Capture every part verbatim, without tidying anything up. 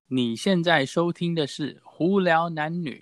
你现在收听的是《胡聊男女》。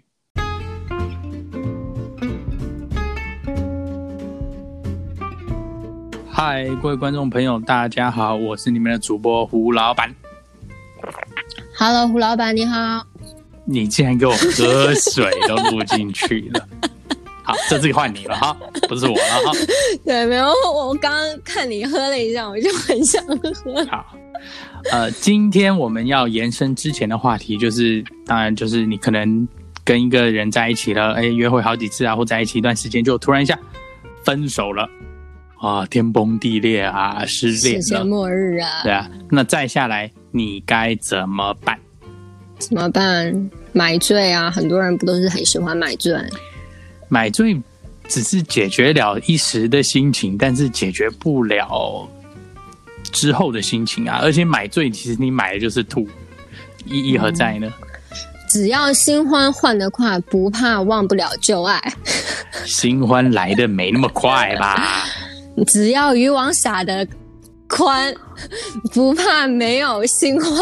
嗨，各位观众朋友，大家好，我是你们的主播胡老板。 Hello， 胡老板你好。 你竟然给我喝水都录进去了。好，这次换你了哈，不是我了哈。 对，没有，我刚刚看你喝了一下，我就很想喝。 好，呃，今天我们要延伸之前的话题，就是当然就是你可能跟一个人在一起了，哎，约会好几次啊，或在一起一段时间，就突然一下分手了啊，天崩地裂啊，失恋了， 世界末日啊， 对啊，那再下来你该怎么办？ 怎么办？买醉啊，很多人不都是很喜欢买醉？ 买醉只是解决了一时的心情，但是解决不了之后的心情啊！而且买醉其实你买的就是吐，意义何在呢？ 只要新欢换得快，不怕忘不了旧爱。 新欢来的没那么快吧？ 只要渔网撒得宽，不怕没有新欢。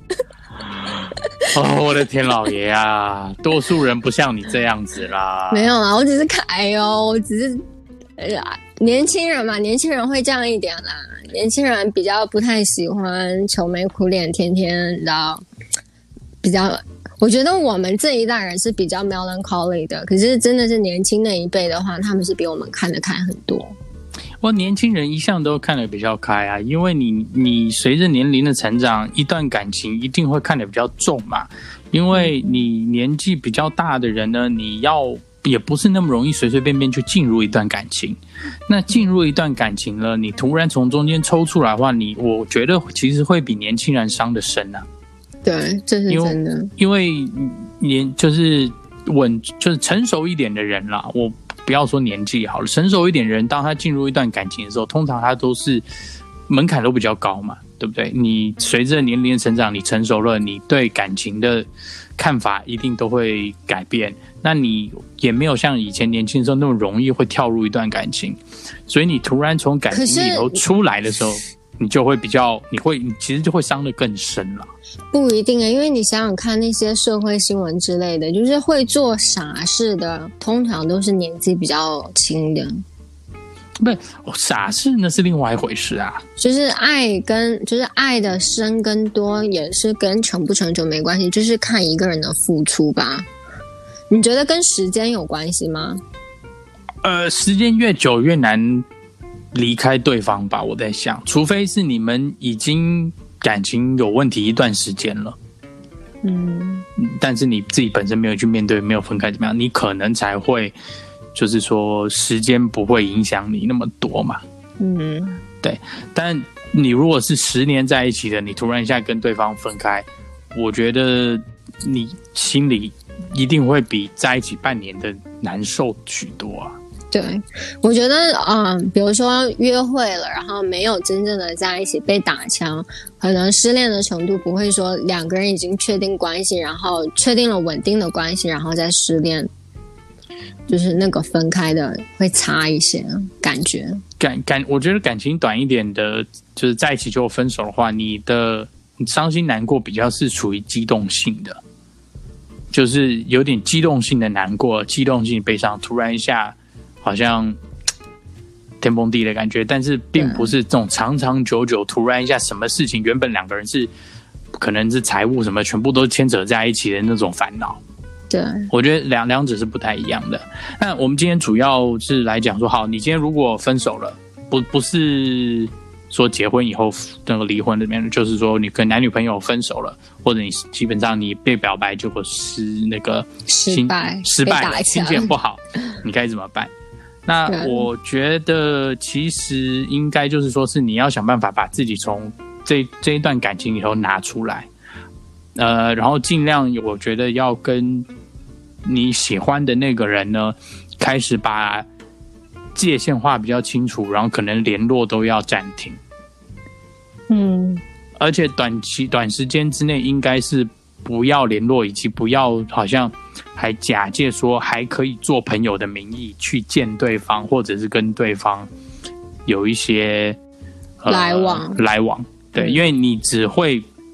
哦，我的天老爷啊！多数人不像你这样子啦。 没有啦，我只是哎呦，我只是，呃，年轻人嘛，年轻人会这样一点啦。年轻人比较不太喜欢愁眉苦脸，天天你知道，比较，我觉得我们这一代人是比较 melancholy 的。可是真的是年轻那一辈的话，他们是比我们看得开很多。 我年轻人一向都看得比较开啊，因为你你随着年龄的成长，一段感情一定会看得比较重嘛。因为你年纪比较大的人呢，你要也不是那么容易随随便便就进入一段感情。那进入一段感情了，你突然从中间抽出来的话，你我觉得其实会比年轻人伤得深啊。 对，这是真的。 因为年就是稳就是成熟一点的人啦，我。不要说年纪好了，成熟一点的人，当他进入一段感情的时候，通常他都是门槛都比较高嘛，对不对？你随着年龄的成长，你成熟了，你对感情的看法一定都会改变。那你也没有像以前年轻的时候那么容易会跳入一段感情，所以你突然从感情里头出来的时候，你就会比较，你会，你其实就会伤得更深了。 不一定啊，因为你想想看，那些社会新闻之类的，就是会做傻事的，通常都是年纪比较轻的。 不是傻事，那是另外一回事啊。 就是爱跟就是爱的深跟多，也是跟成不成熟没关系，就是看一个人的付出吧。你觉得跟时间有关系吗？ 呃，时间越久越难离开对方吧，我在想，除非是你们已经感情有问题一段时间了，嗯，但是你自己本身没有去面对，没有分开怎么样，你可能才会，就是说时间不会影响你那么多嘛，嗯，对。但你如果是十年在一起的，你突然一下跟对方分开，我觉得你心里一定会比在一起半年的难受许多啊。 对，我觉得嗯，比如说约会了，然后没有真正的在一起被打枪，可能失恋的程度不会说两个人已经确定关系，然后确定了稳定的关系，然后再失恋，就是那个分开的会差一些感觉。 感感，我觉得感情短一点的，就是在一起就分手的话，你的你伤心难过比较是处于激动性的，就是有点激动性的难过，激动性悲伤，突然一下。好像天崩地裂的感觉，但是并不是这种长长久久，突然一下什么事情，原本两个人是可能是财务什么全部都牵扯在一起的那种烦恼。 对， 我觉得两两者是不太一样的。那我们今天主要是来讲说，好，你今天如果分手了，不不是说结婚以后那个离婚里面，就是说你跟男女朋友分手了，或者你基本上你被表白结果是那个失败失败了，心情不好，你该怎么办？那我觉得其实应该就是说是你要想办法把自己从这这一段感情里头拿出来，呃，然后尽量我觉得要跟你喜欢的那个人呢，开始把界限画比较清楚，然后可能联络都要暂停。嗯，而且短期短时间之内应该是不要联络，以及不要好像还假借说还可以做朋友的名义去见对方，或者是跟对方有一些、呃、 来往来往。对，因为你只会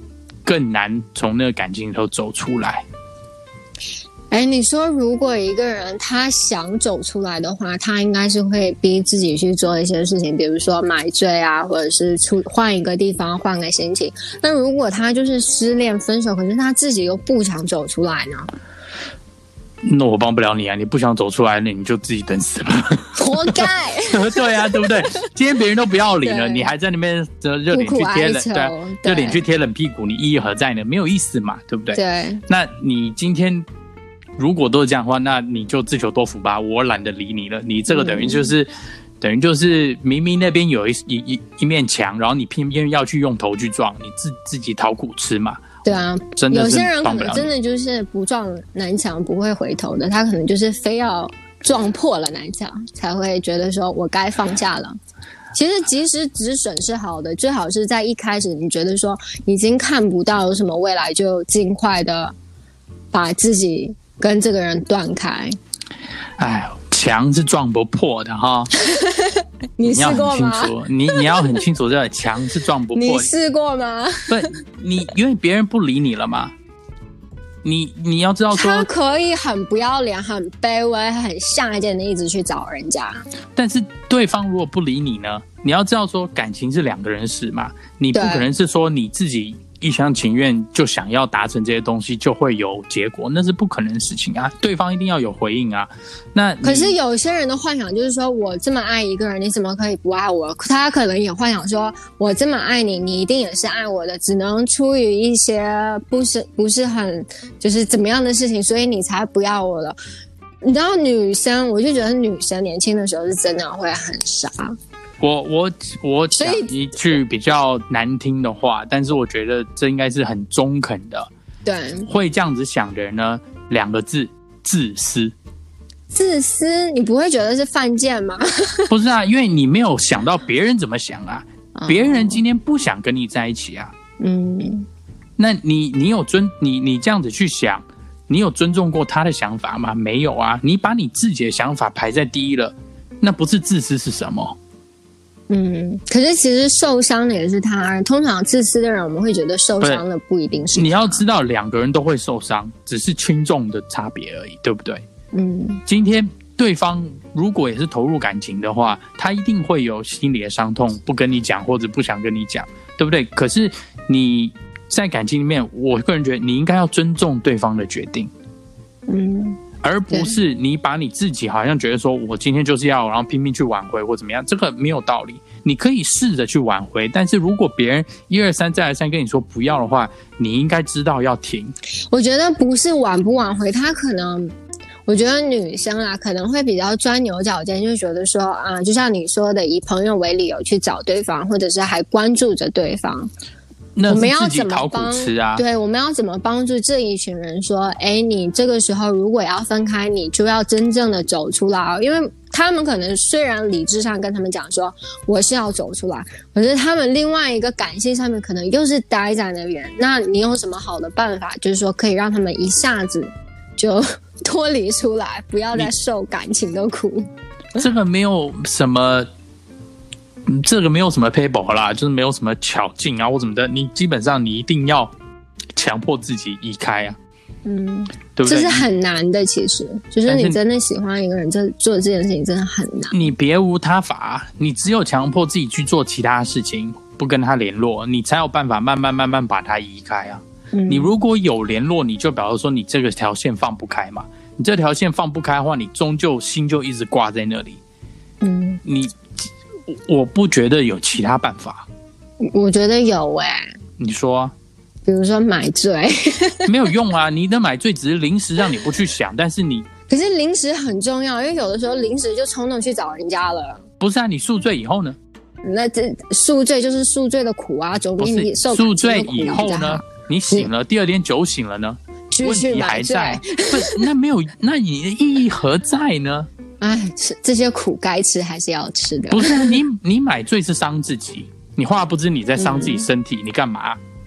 更难从那个感情里头走出来。 哎，你说如果一个人他想走出来的话，他应该是会逼自己去做一些事情，比如说买醉啊，或者是出换一个地方换个心情。那如果他就是失恋分手，可是他自己又不想走出来呢？ 那我帮不了你啊！你不想走出来，那你就自己等死吧， 活该。 对啊，对不对？今天别人都不要理了，你还在那边热脸去贴冷，对，热脸去贴冷屁股，你意义何在呢？没有意思嘛，对不对？ 对。那你今天如果都是这样的话，那你就自求多福吧，我懒得理你了。你这个等于就是，嗯、等于就是明明那边有一一一面墙，然后你偏偏要去用头去撞，你自自己讨苦吃嘛。 对啊，有些人可能真的就是不撞南墙不会回头的，他可能就是非要撞破了南墙才会觉得说我该放下了。其实及时止损是好的，最好是在一开始你觉得说已经看不到有什么未来，就尽快的把自己跟这个人断开。哎， 墙是撞不破的哈。 你试过吗？ 你你要很清楚，这个墙是撞不破。 你试过吗？ 不，你因为别人不理你了嘛。你你要知道说， 他可以很不要脸、很卑微、很下贱的一直去找人家。 但是对方如果不理你呢？你要知道说，感情是两个人事嘛，你不可能是说你自己一厢情愿就想要达成这些东西就会有结果，那是不可能的事情啊！对方一定要有回应啊。那可是有些人的幻想就是说，我这么爱一个人，你怎么可以不爱我？他可能也幻想说，我这么爱你，你一定也是爱我的，只能出于一些不是不是很就是怎么样的事情，所以你才不要我了。你知道女生，我就觉得女生年轻的时候是真的会很傻。 我我我讲一句比较难听的话，但是我觉得这应该是很中肯的。 对， 会这样子想的人呢，两个字：自私。 自私，你不会觉得是犯贱吗？ 不是啊，因为你没有想到别人怎么想啊。哦、别人今天不想跟你在一起啊。嗯，那你你有尊你你这样子去想，你有尊重过他的想法吗？没有啊，你把你自己的想法排在第一了，那不是自私是什么？ 嗯，可是其实受伤的也是他。通常自私的人，我们会觉得受伤的不一定是他。 你要知道，两个人都会受伤，只是轻重的差别而已，对不对？嗯，今天对方如果也是投入感情的话，他一定会有心理的伤痛，不跟你讲或者不想跟你讲，对不对？可是你在感情里面，我个人觉得你应该要尊重对方的决定。嗯。而不是你把你自己好像觉得说我今天就是要然后拼命去挽回或怎么样，这个没有道理。你可以试着去挽回，但是如果别人一二三再来三跟你说不要的话，你应该知道要停。 我觉得不是挽不挽回，他可能我觉得女生啊可能会比较钻牛角尖，就觉得说啊，就像你说的，以朋友为理由去找对方，或者是还关注着对方。 我们要怎么帮？啊、 对，我们要怎么帮助这一群人说，哎，你这个时候如果要分开，你就要真正的走出来，因为他们可能虽然理智上跟他们讲说我是要走出来，可是他们另外一个感性上面可能又是待在那边。那你有什么好的办法，就是说可以让他们一下子就脱离出来，不要再受感情的苦？ 这个没有什么。这个没有什么 paper 啦，就是没有什么巧劲啊或什么的，你基本上你一定要强迫自己移开啊，嗯，对不对？ 这是很难的，其实就是你真的喜欢一个人，这做这件事情真的很难。 你别无他法，你只有强迫自己去做其他事情，不跟他联络，你才有办法慢慢慢慢把他移开啊。嗯、你如果有联络，你就表示说你这个条线放不开嘛，你这条线放不开的话，你终究心就一直挂在那里。嗯，你。我不觉得有其他办法。 我觉得有哎、欸。 你说、啊？ 比如说买醉。 没有用啊！你的买醉只是临时让你不去想，但是你…… 可是临时很重要，因为有的时候临时就冲动去找人家了。 不是啊，你宿醉以后呢？ 那这宿醉就是宿醉的苦啊，总比你受宿醉以后呢？你醒了，第二天酒醒了呢？ 问题还在，不，那没有，那你的意义何在呢？ 哎，这些苦该吃还是要吃的。 不是你，你买醉是伤自己，你话不知你在伤自己身体，嗯、你干嘛？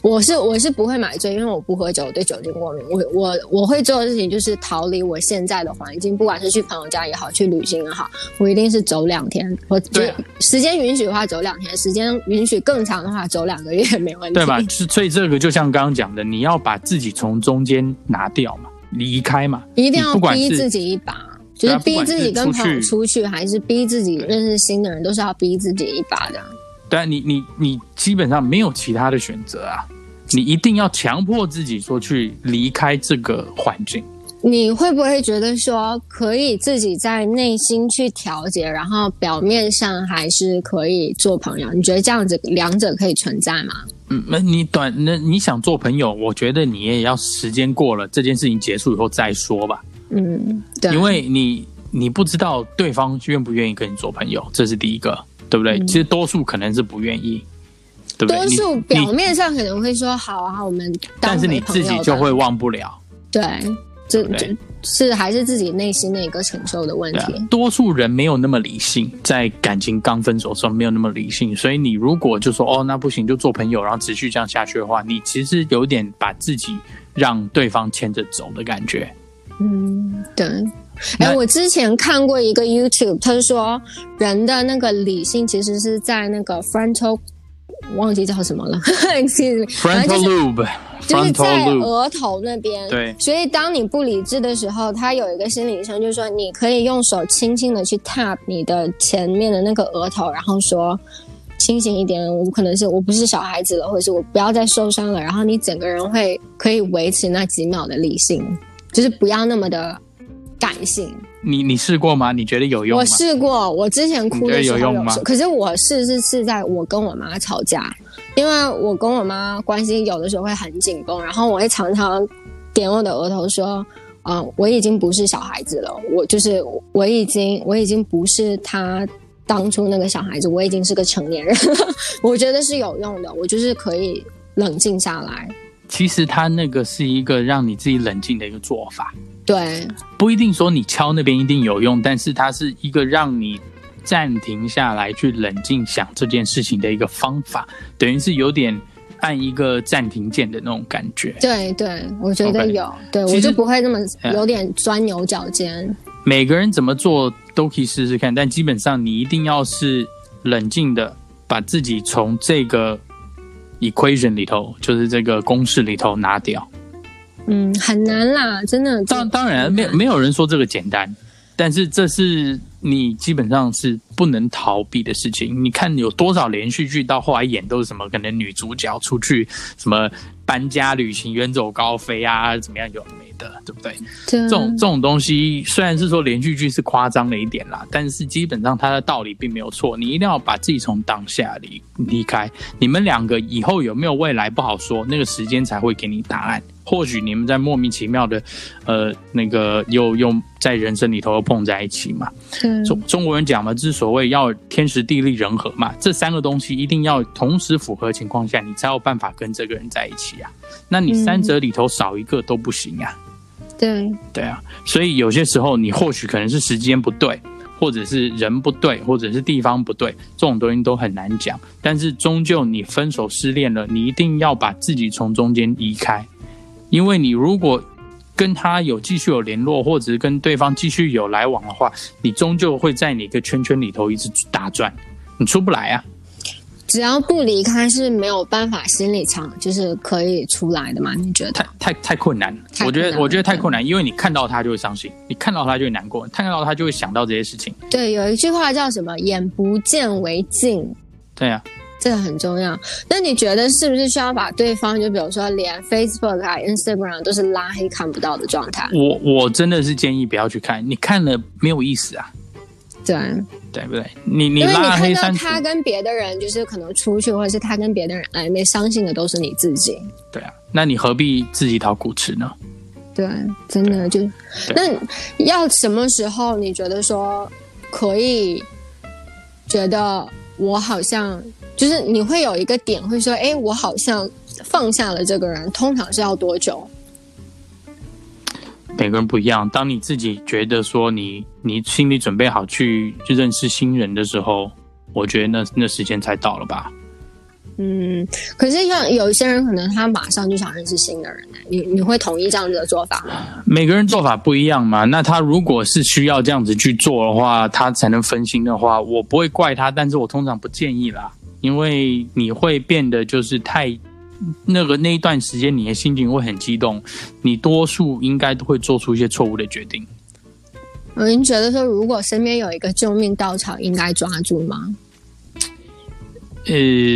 我是我是不会买醉，因为我不喝酒，我对酒精过敏。我我我会做的事情就是逃离我现在的环境，不管是去朋友家也好，去旅行也好，我一定是走两天。我觉得时间允许的话走两天，时间允许更长的话走两个月没问题， 对吧？所以这个就像刚刚讲的，你要把自己从中间拿掉嘛，离开嘛， 一定要逼自己一把。就是逼自己跟朋友出去，还是逼自己认识新的人，都是要逼自己一把的。 对啊，你你你基本上没有其他的选择啊，你一定要强迫自己说去离开这个环境。 你会不会觉得说可以自己在内心去调节，然后表面上还是可以做朋友？你觉得这样子两者可以存在吗？ 嗯，那你短那你想做朋友，我觉得你也要时间过了，这件事情结束以后再说吧。 嗯，对， 因为你你不知道对方愿不愿意跟你做朋友，这是第一个，对不对？嗯、其实多数可能是不愿意，对不对？ 多数表面上可能会说好啊，我们当回朋友，但是你自己就会忘不了。 对，这这是还是自己内心的一个承受的问题。 啊、多数人没有那么理性，在感情刚分手的时候没有那么理性，所以你如果就说哦那不行就做朋友，然后持续这样下去的话，你其实有点把自己让对方牵着走的感觉。 嗯，对。哎，我之前看过一个 YouTube， 他说人的那个理性其实是在那个 frontal， 忘记叫什么了，excuse me，frontal lobe， 就是在额头那边。 对， 所以当你不理智的时候，他有一个心理医生就是说，你可以用手轻轻的去 tap 你的前面的那个额头，然后说清醒一点，我可能是我不是小孩子了，或者是我不要再受伤了，然后你整个人会可以维持那几秒的理性。就是不要那么的感性。 你你试过吗？你觉得有用吗？ 我试过，我之前哭的时候有用吗？ 可是我试是是在我跟我妈吵架，因为我跟我妈关系有的时候会很紧绷，然后我会常常点我的额头说，呃，我已经不是小孩子了，我就是我已经我已经不是她当初那个小孩子，我已经是个成年人了。我觉得是有用的，我就是可以冷静下来。 其实他那个是一个让你自己冷静的一个做法， 对， 不一定说你敲那边一定有用，但是它是一个让你暂停下来去冷静想这件事情的一个方法，等于是有点按一个暂停键的那种感觉。 对对，我觉得有， okay. 对，我就不会那么有点钻牛角尖。 每个人怎么做都可以试试看，但基本上你一定要是冷静的把自己从这个equation 里头，就是这个公式里头拿掉。嗯， 很难啦，真的。 当当然，没没有人说这个简单，但是这是你基本上是不能逃避的事情。你看有多少连续剧到后来演都是什么，可能女主角出去什么搬家旅行、远走高飞啊，怎么样有没的，对不对？这种这种东西虽然是说连续剧是夸张了一点啦，但是基本上它的道理并没有错。你一定要把自己从当下离离开。你们两个以后有没有未来不好说，那个时间才会给你答案。或许你们在莫名其妙的，呃，那个又又在人生里头又碰在一起嘛。中中国人讲嘛，之所谓要天时地利人和嘛，这三个东西一定要同时符合情况下，你才有办法跟这个人在一起啊。那你三者里头少一个都不行啊。 对对啊，所以有些时候你或许可能是时间不对，或者是人不对，或者是地方不对，这种东西都很难讲。但是终究你分手失恋了，你一定要把自己从中间移开。因为你如果跟他有继续有联络，或者是跟对方继续有来往的话，你终究会在你一个圈圈里头一直打转，你出不来啊。 只要不离开是没有办法心理上就是可以出来的吗？你觉得？ 太太太困难，我觉得我觉得太困难，因为你看到他就会伤心，你看到他就会难过，看到他就会想到这些事情。对， 有一句话叫什么？眼不见为净。 对啊。 这个很重要。那你觉得是不是需要把对方，就比如说连 Facebook 啊 Instagram 都是拉黑看不到的状态？ 我我真的是建议不要去看，你看了没有意思啊。 对对不对？你你拉黑删除， 因为你看到他跟别的人就是可能出去，或者是他跟别的人暧昧，伤心的都是你自己。 对啊，那你何必自己讨苦吃呢？ 对，真的就那要什么时候你觉得说可以觉得我好像就是你会有一个点会说，哎，我好像放下了这个人，通常是要多久？ 每个人不一样。当你自己觉得说你你心里准备好去去认识新人的时候，我觉得那那时间才到了吧。 嗯，可是像有一些人可能他马上就想认识新的人，你你会同意这样子的做法吗？ 每个人做法不一样嘛，那他如果是需要这样子去做的话，他才能分心的话，我不会怪他，但是我通常不建议啦，因为你会变得就是太那个那一段时间你的心情会很激动，你多数应该都会做出一些错误的决定。 您觉得说如果身边有一个救命稻草应该抓住吗？ 呃，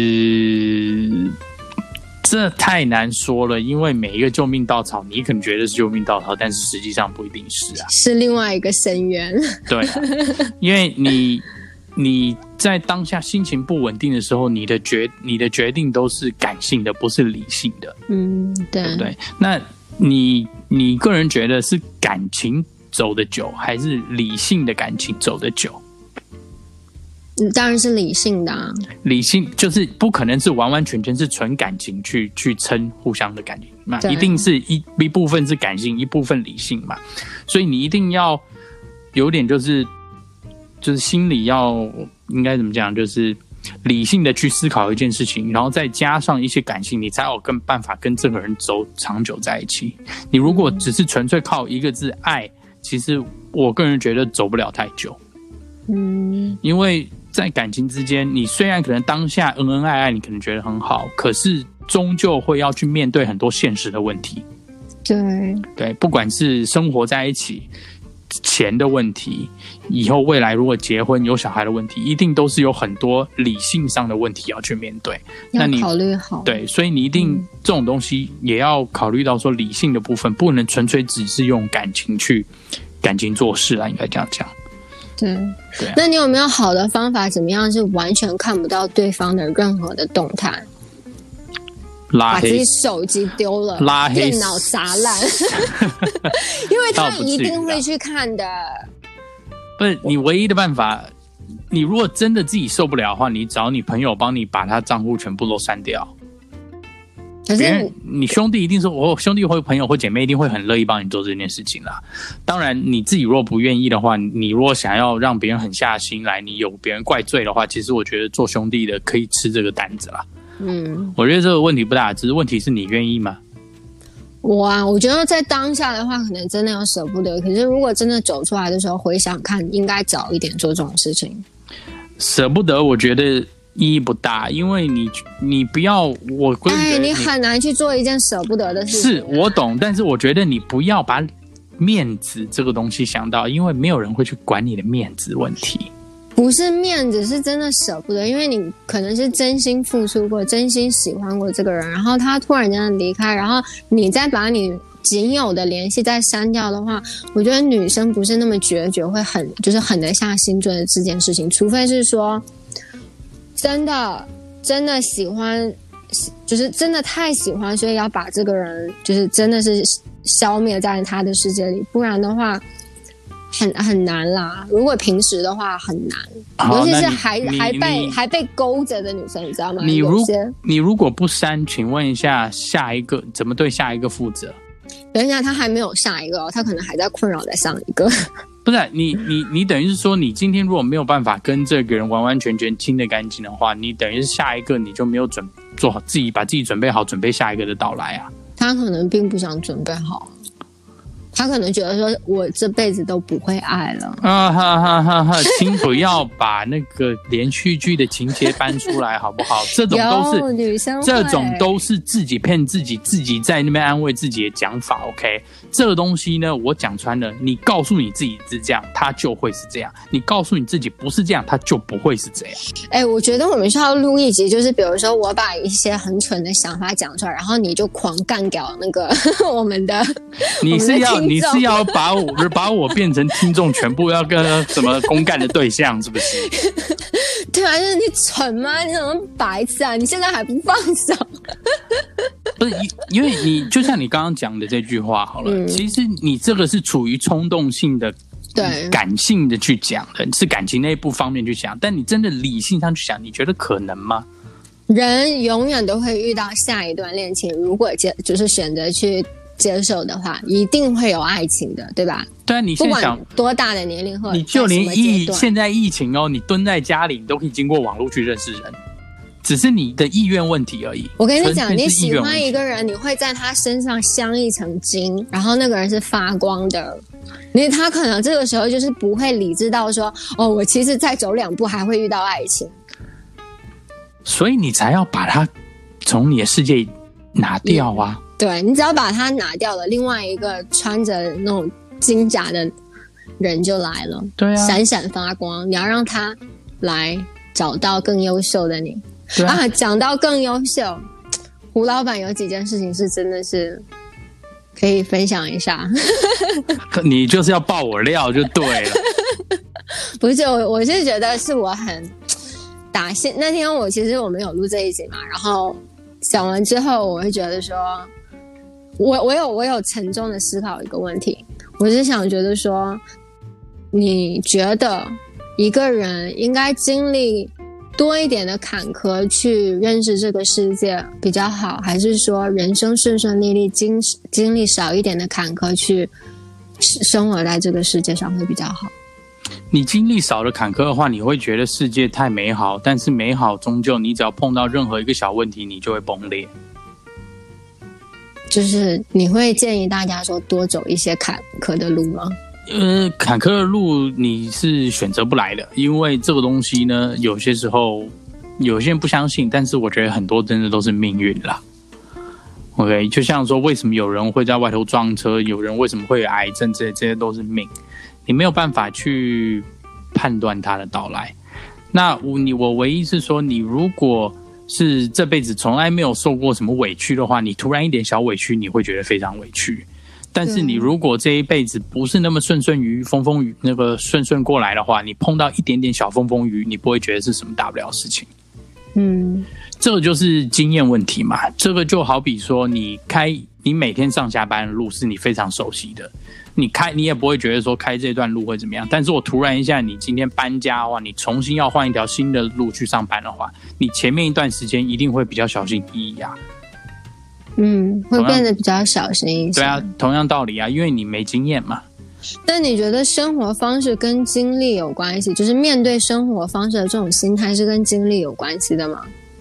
这太难说了，因为每一个救命稻草，你可能觉得是救命稻草，但是实际上不一定是啊， 是另外一个深渊。 对啊，因为你你在当下心情不稳定的时候，你的决你的决定都是感性的，不是理性的。 嗯，对， 对不对？那你你个人觉得是感情走得久，还是理性的感情走得久？ 当然是理性的啊， 理性就是不可能是完完全全是纯感情去去撑互相的感情嘛，一定是一一部分是感性，一部分理性嘛，所以你一定要有点就是就是心里要应该怎么讲，就是理性的去思考一件事情，然后再加上一些感性，你才有跟办法跟这个人走长久在一起。你如果只是纯粹靠一个字爱，其实我个人觉得走不了太久。嗯，因为在感情之间，你虽然可能当下恩恩爱爱，你可能觉得很好，可是终究会要去面对很多现实的问题。 对对，不管是生活在一起、钱的问题，以后未来如果结婚有小孩的问题，一定都是有很多理性上的问题要去面对。 要考虑好。 对，所以你一定、嗯、这种东西也要考虑到说理性的部分，不能纯粹只是用感情去感情做事啦，应该这样讲。 对，对、啊，那你有没有好的方法？怎么样是完全看不到对方的任何的动态？ 拉黑， 把自己手机丢了， 拉黑， 电脑砸烂，因为他一定会去看的。 不是你唯一的办法。你如果真的自己受不了的话，你找你朋友帮你把他账户全部都删掉。 可是你兄弟一定是我兄弟或朋友或姐妹一定会很乐意帮你做这件事情啦。当然你自己如果不愿意的话，你如果想要让别人狠下心来，你有别人怪罪的话，其实我觉得做兄弟的可以吃这个单子啦。嗯，我觉得这个问题不大，只是问题是你愿意吗？ 我啊，我觉得在当下的话，可能真的要舍不得。可是如果真的走出来的时候，回想看，应该早一点做这种事情。舍不得，我觉得意义不大，因为你你不要我哎，你很难去做一件舍不得的事情。 是我懂，但是我觉得你不要把面子这个东西想到，因为没有人会去管你的面子问题。 不是面子，是真的舍不得，因为你可能是真心付出过，真心喜欢过这个人，然后他突然间离开，然后你再把你仅有的联系再删掉的话，我觉得女生不是那么决绝，会很就是狠得下心做的这件事情，除非是说真的真的喜欢，就是真的太喜欢，所以要把这个人就是真的是消灭在他的世界里，不然的话很很难啦。如果平时的话很难，尤其是还还被还被勾着的女生，你知道吗？ 你如你如果不删，请问一下下一个怎么对下一个负责？ 等一下，他还没有下一个、哦，他可能还在困扰在上一个。 不是你你你等于是说，你今天如果没有办法跟这个人完完全全清得干净的话，你等于是下一个你就没有准做好自己，把自己准备好，准备下一个的到来啊。 他可能并不想准备好。他可能觉得说我这辈子都不会爱了啊哈哈哈哈！请不要把那个连续剧的情节搬出来好不好？这种都是女生， 这种都是自己骗自己，自己在那边安慰自己的讲法。OK， 这个东西呢，我讲穿了，你告诉你自己是这样，它就会是这样；你告诉你自己不是这样，它就不会是这样。 哎、欸，我觉得我们需要录一集，就是比如说我把一些很蠢的想法讲出来，然后你就狂干掉那个我们的， 你是要。你是要把我把我变成听众全部要跟什么公干的对象是不是？ 对啊，就是你蠢吗？你怎么白痴啊？你现在还不放手？ 不是，因为你就像你刚刚讲的这句话好了、嗯，其实你这个是处于冲动性的、对感性的去讲的，是感情那一部方面去想，但你真的理性上去想，你觉得可能吗？ 人永远都会遇到下一段恋情，如果接就是选择去接受的话，一定会有爱情的，对吧？ 对啊，你现在想多大的年龄，或你就连疫现在疫情哦，你蹲在家里，你都可以经过网络去认识人。 只是你的意愿问题而已。 我跟你讲，你喜欢一个人，你会在他身上镶一层金，然后那个人是发光的。你他可能这个时候就是不会理智到说，哦，我其实再走两步还会遇到爱情。 所以你才要把他从你的世界拿掉啊！ 嗯、对，你只要把他拿掉了，另外一个穿着那种金甲的人就来了。 对啊， 闪闪发光。你要让他来找到更优秀的你。啊, 啊，讲到更优秀，胡老板有几件事情是真的是可以分享一下。 你就是要爆我料就对了。 不是，我我是觉得是我很打心。那天我其实我们有录这一集嘛，然后讲完之后，我会觉得说，我我有我有沉重的思考一个问题，我是想觉得说，你觉得一个人应该经历多一点的坎坷去认识这个世界比较好，还是说人生顺顺利利，经经历少一点的坎坷去生活在这个世界上会比较好？ 你经历少了坎坷的话，你会觉得世界太美好，但是美好终究你只要碰到任何一个小问题，你就会崩裂。 就是你会建议大家说多走一些坎坷的路吗？ 呃，坎坷的路你是选择不来的，因为这个东西呢，有些时候有些人不相信，但是我觉得很多真的都是命运啦。OK， 就像说为什么有人会在外头撞车，有人为什么会有癌症，这些这些都是命，你没有办法去判断它的到来。那我你我唯一是说，你如果是这辈子从来没有受过什么委屈的话，你突然一点小委屈，你会觉得非常委屈。但是你如果这一辈子不是那么顺顺雨风风雨那个顺顺过来的话，你碰到一点点小风风雨，你不会觉得是什么大不了的事情。 嗯， 这个就是经验问题嘛。这个就好比说，你开你每天上下班的路是你非常熟悉的，你开你也不会觉得说开这段路会怎么样。但是我突然一下，你今天搬家的话，你重新要换一条新的路去上班的话，你前面一段时间一定会比较小心翼翼啊。 嗯，会变得比较小心一些。 对啊，同样道理啊，因为你没经验嘛。 但你觉得生活方式跟经历有关系？就是面对生活方式的这种心态是跟经历有关系的吗？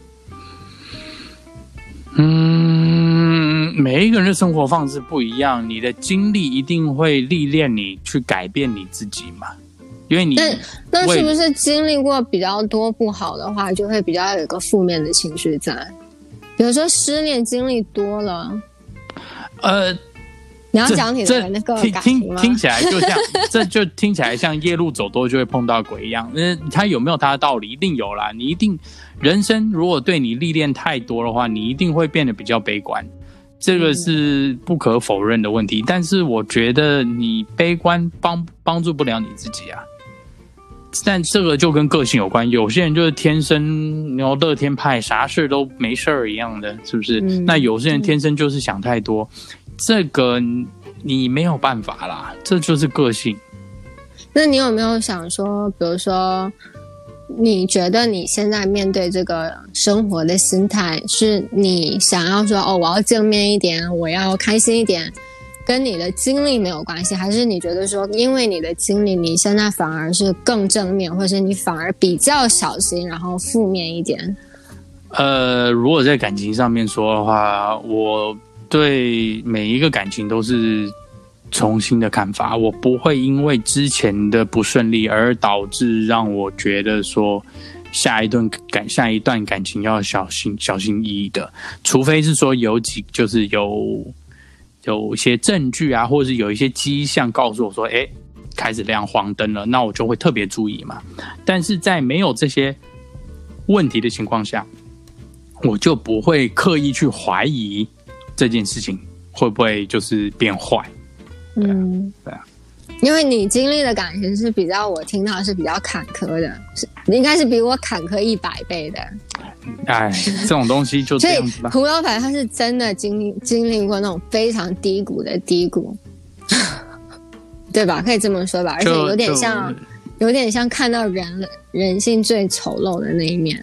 嗯，每一个人的生活方式不一样，你的经历一定会历练你去改变你自己嘛。因为你那那是不是经历过比较多不好的话，就会比较有一个负面的情绪在？比如说失恋经历多了， 呃， 你要讲你的那个感情吗？ 听听起来就像这就听起来像夜路走多就会碰到鬼一样。呃，他有没有他的道理？一定有啦。你一定人生如果对你历练太多的话，你一定会变得比较悲观，这个是不可否认的问题。但是我觉得你悲观帮帮助不了你自己啊。但这个就跟个性有关，有些人就是天生然后乐天派，啥事都没事儿一样的，是不是？嗯、那有些人天生就是想太多，嗯、这个你没有办法啦，这就是个性。 那你有没有想说，比如说，你觉得你现在面对这个生活的心态，是你想要说哦，我要正面一点，我要开心一点？跟你的经历没有关系，还是你觉得说因为你的经历你现在反而是更正面，或者你反而比较小心然后负面一点？ 呃，如果在感情上面说的话，我对每一个感情都是重新的看法，我不会因为之前的不顺利而导致让我觉得说下一段感下一段感情要小心小心翼翼的，除非是说有几就是有有一些证据啊，或者是有一些迹象告诉我说，哎，开始亮黄灯了，那我就会特别注意嘛。但是在没有这些问题的情况下，我就不会刻意去怀疑这件事情会不会就是变坏。对啊，嗯，对啊。 因为你经历的感情是比较，我听到是比较坎坷的，是应该是比我坎坷一百倍的。 哎，这种东西就这样子吧。 所以胡老板他是真的经历经历过那种非常低谷的低谷，对吧？可以这么说吧，而且有点像，有点像看到人人性最丑陋的那一面。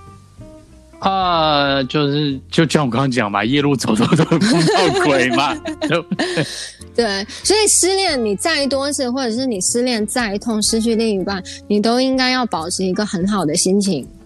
啊、呃，就是就像我刚刚讲嘛，夜路走走都会碰到鬼嘛，对不对？ 对，所以失恋你再多次，或者是你失恋再痛，失去另一半，你都应该要保持一个很好的心情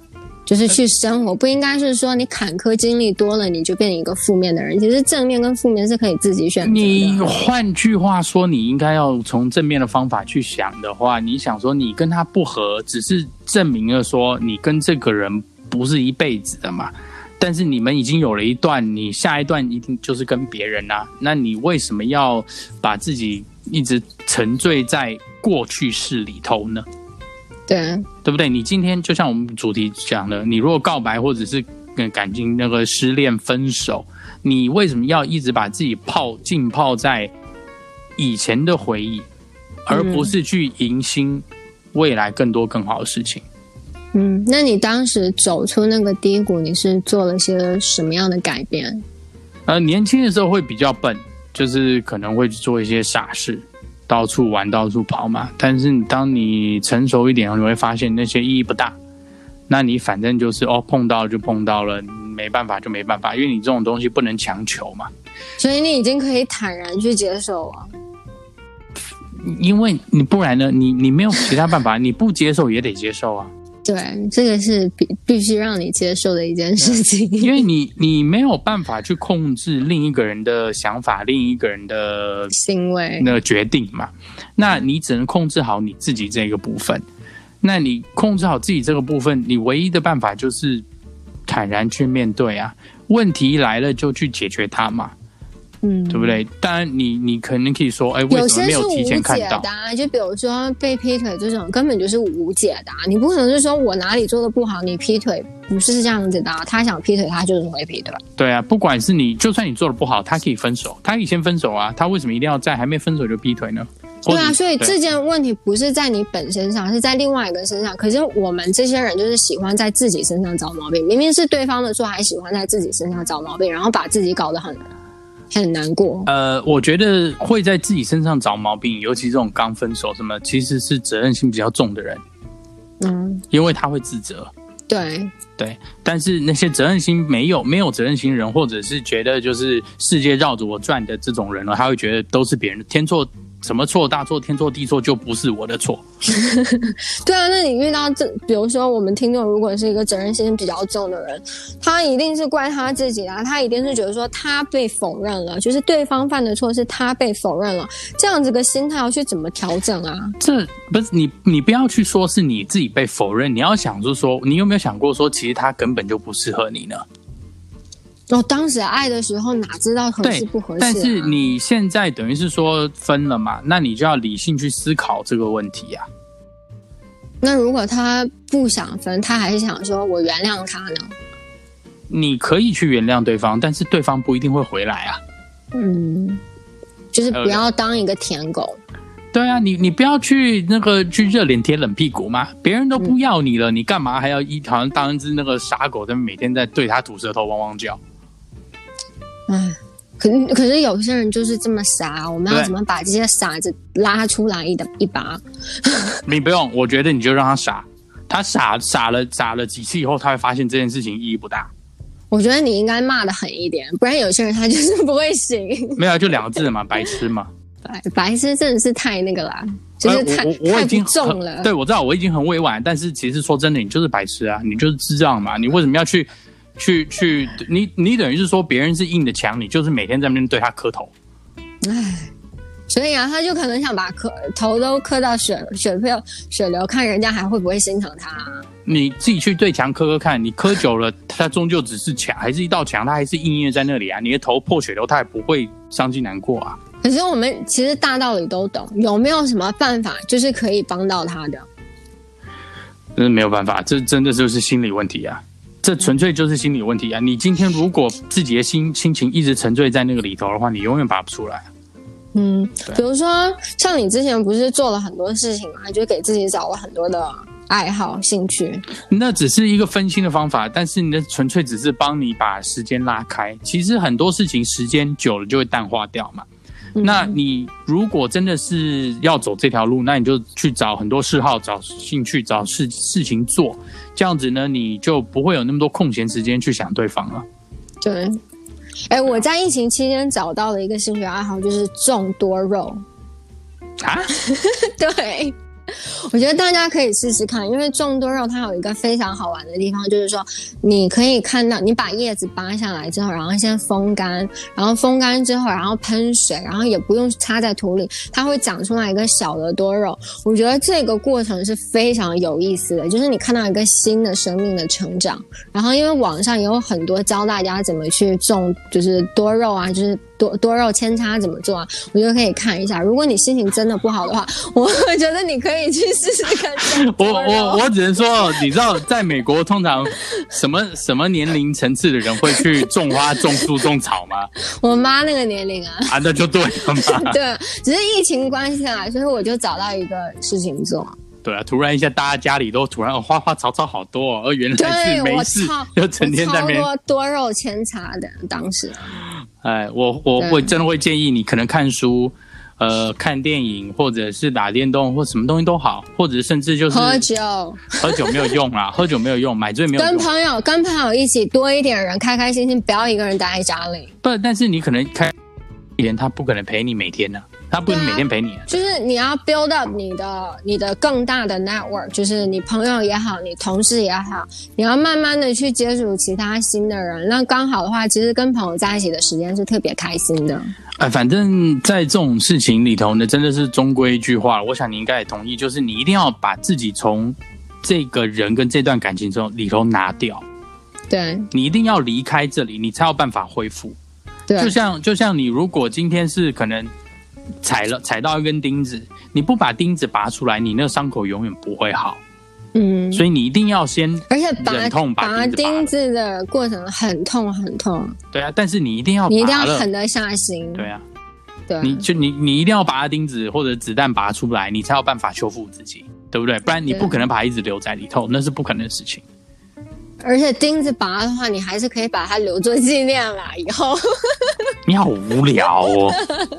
就是去生活，不应该是说你坎坷经历多了你就变成一个负面的人。其实正面跟负面是可以自己选择的。 你换句话说，你应该要从正面的方法去想的话，你想说你跟他不合，只是证明了说你跟这个人不是一辈子的嘛。但是你们已经有了一段，你下一段一定就是跟别人啊，那你为什么要把自己一直沉醉在过去式里头呢？ 对， 对不对？你今天就像我们主题讲的，你如果告白或者是感情那个失恋分手，你为什么要一直把自己泡浸泡在以前的回忆，而不是去迎新未来更多更好的事情？ 嗯，那你当时走出那个低谷，你是做了些什么样的改变？ 呃，年轻的时候会比较笨，就是可能会做一些傻事，到处玩到处跑嘛。但是当你成熟一点，你会发现那些意义不大。那你反正就是哦，碰到就碰到了，没办法就没办法，因为你这种东西不能强求嘛。 所以你已经可以坦然去接受了。 因为你不然呢，你你没有其他办法，你不接受也得接受啊。 对，这个是必必须让你接受的一件事情， 因为你你没有办法去控制另一个人的想法，另一个人的行为、 那个决定嘛。那你只能控制好你自己这个部分。那你控制好自己这个部分，你唯一的办法就是坦然去面对啊。问题来了就去解决它嘛。嗯，对不对？当然你，你可能可以说，哎，为什么没有提前看到？ 有些是无解的啊，就比如说被劈腿这种，根本就是无解的啊。你不可能是说我哪里做的不好，你劈腿，不是这样子的啊。他想劈腿，他就是会劈腿。对啊，不管是你，就算你做的不好，他可以分手，他可以先分手啊。他为什么一定要在还没分手就劈腿呢？ 对啊，所以这件问题不是在你本身上，是在另外一个身上。可是我们这些人就是喜欢在自己身上找毛病，明明是对方的错，还喜欢在自己身上找毛病，然后把自己搞得很很难过。 呃，我觉得会在自己身上找毛病，尤其这种刚分手什么，其实是责任心比较重的人。嗯，因为他会自责。 对对，但是那些责任心没有没有责任心人，或者是觉得就是世界绕着我转的这种人呢，他会觉得都是别人的天错。什么错大错天错地错就不是我的错。 对啊，那你遇到这，比如说我们听众如果是一个责任心比较重的人，他一定是怪他自己啊，他一定是觉得说他被否认了，就是对方犯的错是他被否认了，这样子个心态要去怎么调整啊？ 这不是你，你不要去说是你自己被否认，你要想就是说，你有没有想过说，其实他根本就不适合你呢？ 哦，当时爱的时候哪知道合适不合适啊？ 但是你现在等于是说分了嘛，那你就要理性去思考这个问题啊。 那如果他不想分，他还是想说我原谅他呢？ 你可以去原谅对方，但是对方不一定会回来啊。 嗯，就是不要当一个舔狗。 对啊，你你不要去那个去热脸贴冷屁股嘛，别人都不要你了，嗯、你干嘛还要一好像当一只那个傻狗，在每天在对他吐舌头汪汪叫？ 唉，可可是有些人就是这么傻，我们要怎么把这些傻子拉出来一的一把？ 你不用，我觉得你就让他傻，他傻傻了傻了几次以后，他会发现这件事情意义不大。 我觉得你应该骂得狠一点，不然有些人他就是不会醒。 没有，就两个字嘛，白痴嘛。 白白痴真的是太那个啦，就是太、 呃、我我已经太不重了。 对，我知道我已经很委婉，但是其实说真的，你就是白痴啊，你就是智障嘛，你为什么要去？去去，你你等于是说别人是硬的墙，你就是每天在那边对他磕头。 唉，所以啊，他就可能想把磕头都磕到血血流血流，看人家还会不会心疼他、啊。 你自己去对墙磕磕看，你磕久了，它终究只是墙，还是一道墙，它还是硬硬在那里啊。你的头破血流，他也不会伤心难过啊。 可是我们其实大道理都懂，有没有什么办法就是可以帮到他的？ 真的没有办法，这真的就是心理问题啊。这纯粹就是心理问题啊！你今天如果自己的心心情一直沉醉在那个里头的话，你永远拔不出来。 嗯，比如说像你之前不是做了很多事情嘛，就给自己找了很多的爱好、兴趣。 那只是一个分心的方法，但是你的纯粹只是帮你把时间拉开。其实很多事情时间久了就会淡化掉嘛。嗯、那你如果真的是要走这条路，那你就去找很多嗜好、找兴趣、找事事情做，这样子呢，你就不会有那么多空闲时间去想对方了。 对，哎，我在疫情期间找到了一个兴趣爱好，就是种多肉。 啊？ 对， 我觉得大家可以试试看，因为种多肉它有一个非常好玩的地方，就是说你可以看到，你把叶子拔下来之后，然后先风干，然后风干之后，然后喷水，然后也不用插在土里，它会长出来一个小的多肉。我觉得这个过程是非常有意思的，就是你看到一个新的生命的成长。然后因为网上也有很多教大家怎么去种，就是多肉啊，就是多多肉扦插怎么做啊，我觉得可以看一下。如果你心情真的不好的话，我觉得你可以去试试看。 我我我只能说，你知道，在美国通常什么什么年龄层次的人会去种花、种树、种草吗？ 我妈那个年龄啊， 啊，那就对了嘛。 对，只是疫情关系啊，所以我就找到一个事情做。 对啊，突然一下，大家家里都突然、哦、花花草草好多哦，而原来是没事，就成天在那边。 超多多肉扦插的，当时。 哎，我我会真的会建议你，可能看书。呃，看电影或者是打电动或什么东西都好，或者甚至就是喝酒， 喝酒没有用啦，喝酒没有用，买醉没有用。 跟朋友跟朋友一起多一点人，开开心心，不要一个人待在家里。 不，但是你可能开一年，他不可能陪你每天呢、啊，他不能每天陪你、啊。 就是你要 build up 你的你的更大的 network， 就是你朋友也好，你同事也好，你要慢慢的去接触其他新的人。那刚好的话，其实跟朋友在一起的时间是特别开心的。 哎，反正在这种事情里头呢，真的是终归一句话，我想你应该也同意，就是你一定要把自己从这个人跟这段感情中里头拿掉。 对， 你一定要离开这里，你才有办法恢复。对，就像就像你如果今天是可能踩了踩到一根钉子，你不把钉子拔出来，你那个伤口永远不会好。嗯，所以你一定要先而且拔忍痛把拔钉子的过程很痛很痛。 对啊，但是你一定要拔了， 你一定要狠得下心。 对啊， 对， 你就你你一定要把钉子或者子弹拔出来，你才有办法修复自己，对不对？不然你不可能把它一直留在里头，那是不可能的事情。 而且钉子拔的话，你还是可以把它留作纪念啦。以后你好无聊哦。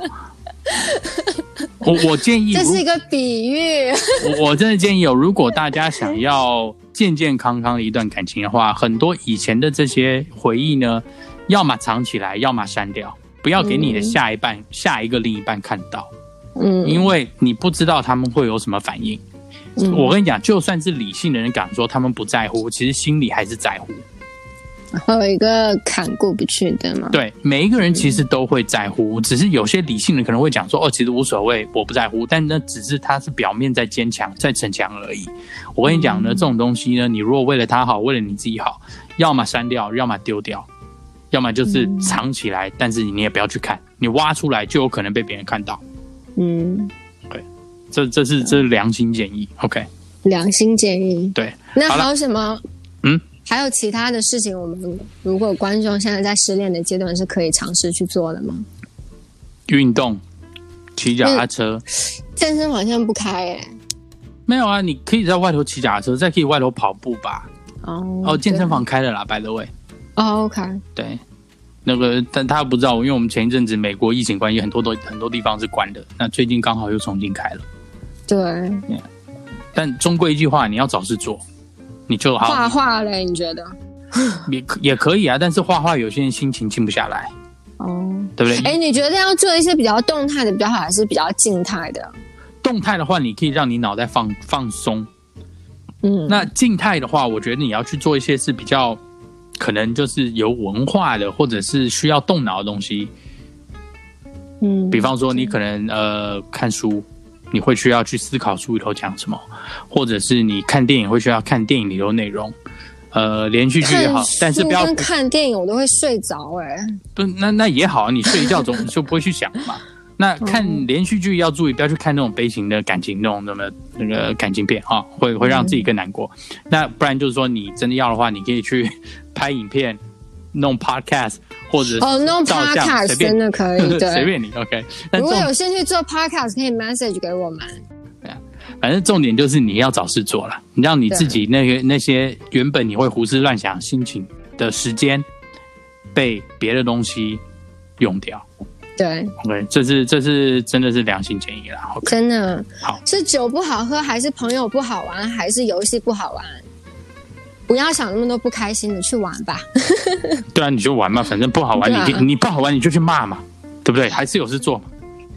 我我建议， 这是一个比喻。 我我真的建议哦，如果大家想要健健康康的一段感情的话，很多以前的这些回忆呢，要么藏起来，要么删掉，不要给你的下一半、嗯、下一个另一半看到。嗯，因为你不知道他们会有什么反应。嗯、我跟你讲，就算是理性的人敢说他们不在乎，其实心里还是在乎。 会有一个坎过不去的嘛？ 对，每一个人其实都会在乎，嗯、只是有些理性人可能会讲说，哦，其实无所谓，我不在乎，但那只是他是表面在坚强，在逞强而已。我跟你讲呢，嗯、这种东西呢，你如果为了他好，为了你自己好，要么删掉，要么丢掉，要么就是藏起来，嗯、但是你也不要去看，你挖出来就有可能被别人看到。嗯，对，这这是这是良心建议 ，OK？ 良心建议， 对。 那还有什么？ 嗯。 还有其他的事情，我们如果观众现在在失恋的阶段是可以尝试去做的吗？ 运动，骑脚踏车， 健身房现在不开耶、欸。 没有啊，你可以在外头骑脚踏车，再可以外头跑步吧。哦哦，健身房开了啦 ，by the way。 哦 ，OK。对， 那个，但他不知道，因为我们前一阵子美国疫情关系，很多都很多地方是关的，那最近刚好又重新开了。 对。 Yeah. 但终归一句话，你要找事做。你就好画画嘞？你觉得也也可以啊，但是画画有些人心情静不下来，哦，对不对？ 哎，你觉得要做一些比较动态的比较好，还是比较静态的？ 动态的话，你可以让你脑袋放放松，嗯，那静态的话，我觉得你要去做一些是比较可能就是有文化的，或者是需要动脑的东西，嗯，比方说你可能呃看书。你会需要去思考书里头讲什么，或者是你看电影会需要看电影里头内容，呃，连续剧也好，但是不要看电影，我都会睡着哎、欸。 不，那那也好，你睡一觉总就不会去想嘛。那看连续剧要注意，不要去看那种悲情的感情那种什么那个感情片啊，会会让自己更难过。嗯、那不然就是说，你真的要的话，你可以去拍影片。弄 podcast 或者哦，弄 podcast 真的可以，对， 随便你 OK。 如果有兴趣做 podcast， 可以 message 给我们。 对啊，反正重点就是你要找事做了，你让你自己那个那些原本你会胡思乱想心情的时间，被别的东西用掉。 对 ，OK， 这是这是真的是良心建议啦。Okay, 真的好， 是酒不好喝，还是朋友不好玩，还是游戏不好玩？不要想那么多不开心的，去玩吧。对啊，你就玩嘛，反正不好玩，啊、你你不好玩你就去骂嘛，对不对？还是有事做嘛。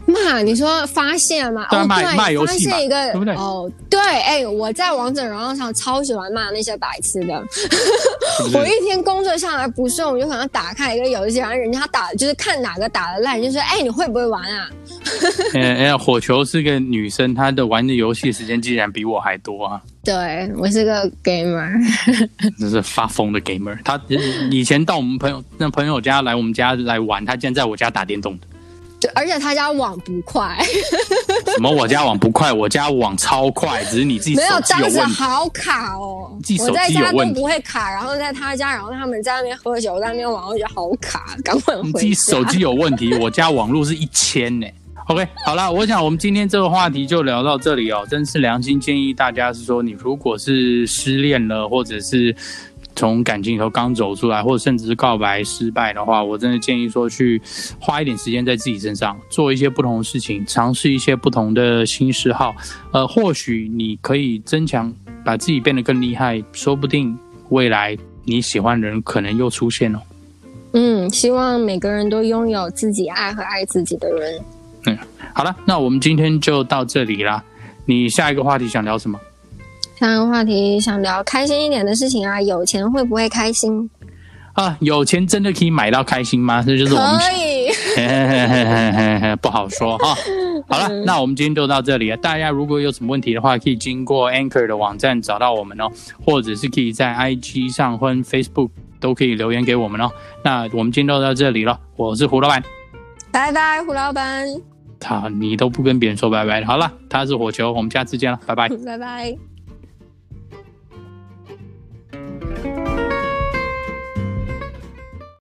骂你说发现嘛？ 对啊， 哦， 骂对， 骂游戏嘛发现一个， 对不对？ 哦，对，哎、欸，我在王者荣耀上超喜欢骂那些白痴的。 是是我一天工作下来不顺，我就可能打开一个游戏，然后人家打就是看哪个打得烂，就说哎、欸，你会不会玩啊？ 哎哎、欸，火球是个女生，她的玩的游戏时间竟然比我还多啊！ 对，我是个 gamer， 这是发疯的 gamer。他以前到我们朋友那朋友家来我们家来玩，他竟然在我家打电动的。 对，而且他家网不快。 什么？我家网不快？我家网超快，只是你自己手机有问题。 没有，当时好卡哦。 自己手机有问题。 我在家都不会卡，然后在他家，然后他们在那边喝酒，在那边玩，我觉得好卡，赶快回家。 你自己手机有问题，我家网络是一千呢。OK， 好了，我想我们今天这个话题就聊到这里哦。真是良心建议大家是说，你如果是失恋了，或者是从感情里头刚走出来，或者甚至是告白失败的话，我真的建议说去花一点时间在自己身上，做一些不同的事情，尝试一些不同的新嗜好。呃，或许你可以增强，把自己变得更厉害，说不定未来你喜欢的人可能又出现了。 嗯，希望每个人都拥有自己爱和爱自己的人。 嗯，好了，那我们今天就到这里啦。你下一个话题想聊什么？ 下一个话题想聊开心一点的事情啊，有钱会不会开心啊？有钱真的可以买到开心吗？这就是我们可以嘿嘿嘿嘿嘿嘿不好说哈。好了，嗯，那我们今天就到这里了。大家如果有什么问题的话，可以经过 Anchor 的网站找到我们哦，或者是可以在 I G 上或 Facebook 都可以留言给我们哦。那我们今天就到这里了，我是胡老板， 拜拜，胡老板。 他你都不跟别人说拜拜的，好了，他是火球，我们下次见了，拜拜， 拜拜。